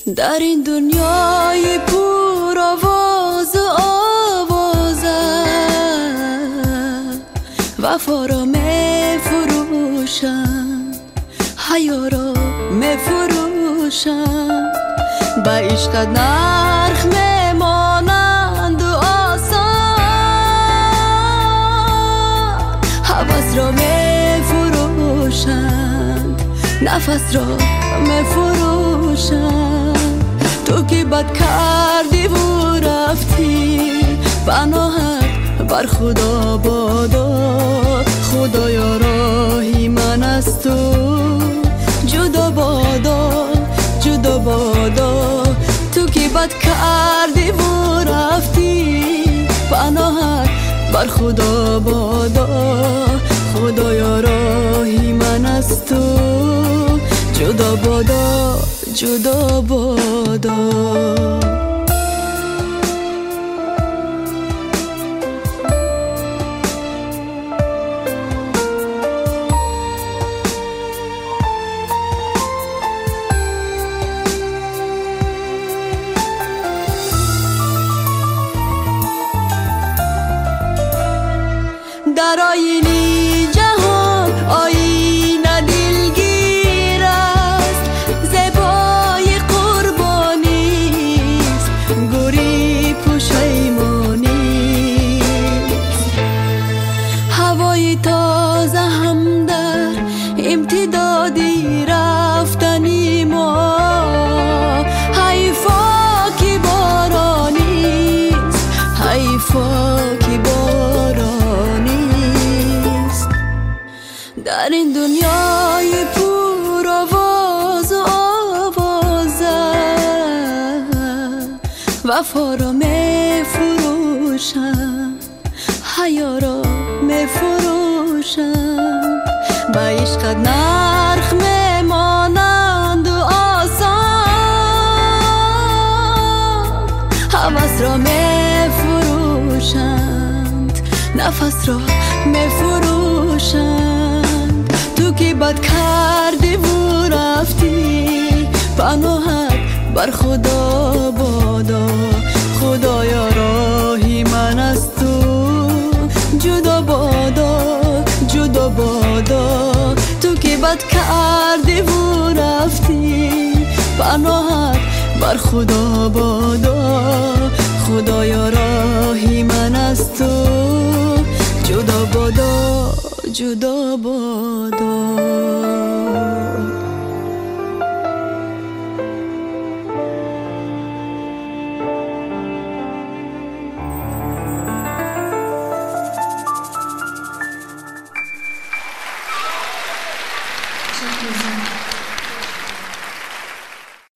در این دنیای پر آواز و آوازه وفا را می فروشن، حیا را می فروشن، به عشقت نرخ می مانند و آسان، هوس را می فروشند، نفس را می فروشند. تو که بد کردی و رفتی، پناهت بر خدا بادا، خدایا راهی من از تو جدا بادا، جدا بادا. تو که بد کردی و رفتی، پناهت بر خدا بادا، خدایا راهی من از تو جدا بادا، جدا بادا. در آینی جهان آینه دلگیر است، زیبای قربانی است، گوری پشیمانی است. هوای تازه هم در امتدادی رفتنی ما، حیفا که بارانی است، حیفا که بارانی. در این دنیای پر آواز و آوازه وفا را می فروشن، حیا را می فروشن، به عشقت نرخ می مانند و آسان، هوس را می فروشند، نفس را می فروشند. تو که بد کردی و رفتی، پناهت بر خدا بادا، خدایا راهی من از تو جدا بادا، جدا بادا. تو که بد کردی و رفتی، پناهت بر خدا بادا، خدایا راهی من از تو جدا بادا، جدا بادا.